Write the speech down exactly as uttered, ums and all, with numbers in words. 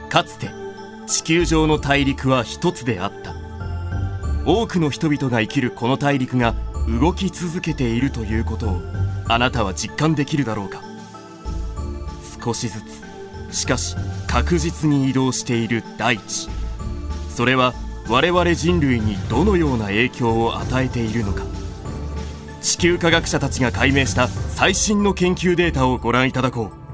かつて地球上の大陸は一つであった。多くの人々が生きるこの大陸が動き続けているということをあなたは実感できるだろうか。少しずつ、しかし確実に移動している大地、それは我々人類にどのような影響を与えているのか。地球科学者たちが解明した最新の研究データをご覧いただこう。